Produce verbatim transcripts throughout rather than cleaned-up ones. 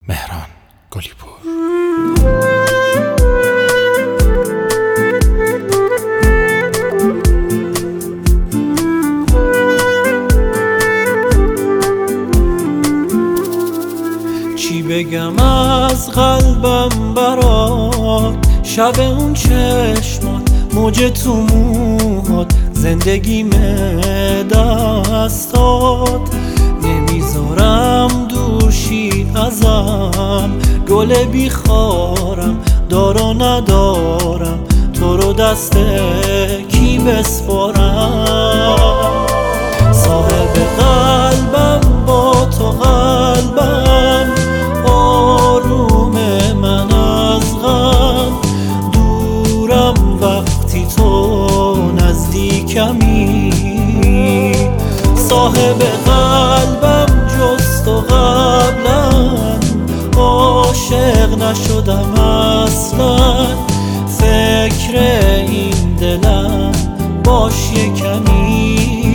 مهران گلیپور. چی بگم از قلبم برات، شب اون چشمات، موج تو موهات، زندگیم دستات، نمیذارم دورشی ازم، گل بیخارم دارا ندارم، تو رو دست کی بسپارم؟ صاحب قلبم با تو قلبم، آروم من از غم، دورم وقتی تو نزدیکمی. صاحب قلبم جز تو قبلا عاشق نشدم اصلا، فکر این دلم باش یکمی.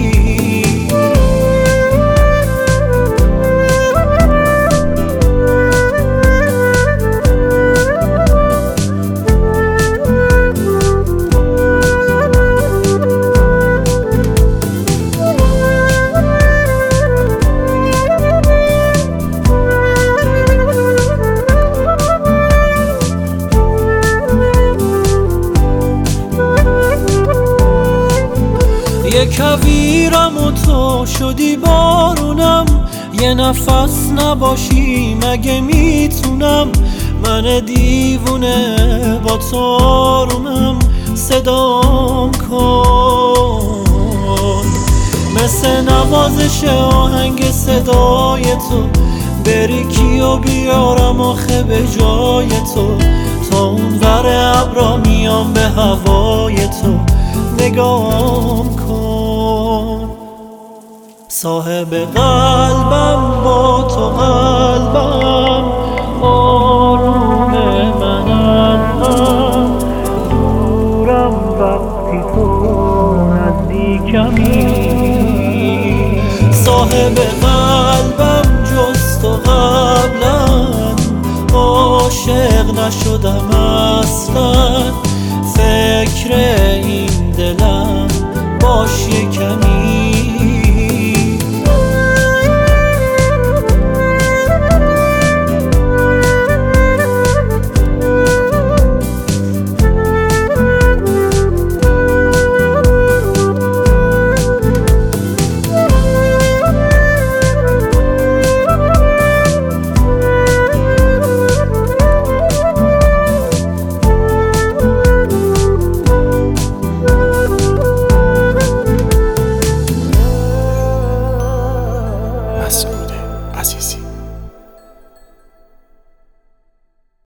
یه کویرم و تو شدی بارونم، یه نفس نباشی مگه میتونم؟ من دیوونه با تو آرومم، صدام کن مثل نوازش آهنگ صدای تو، بری کیو بیارم آخه به جای تو، تا اون ور ابرا میام به هوای تو، نگام کن. صاحب قلبم با تو قلبم، آروم منم غم، دورم وقتی تو نزدیکمی. صاحب قلبم جز تو قبلا عاشق نشدم اصلا، فکر این دلم باش یکمی. مسعود عزیزی.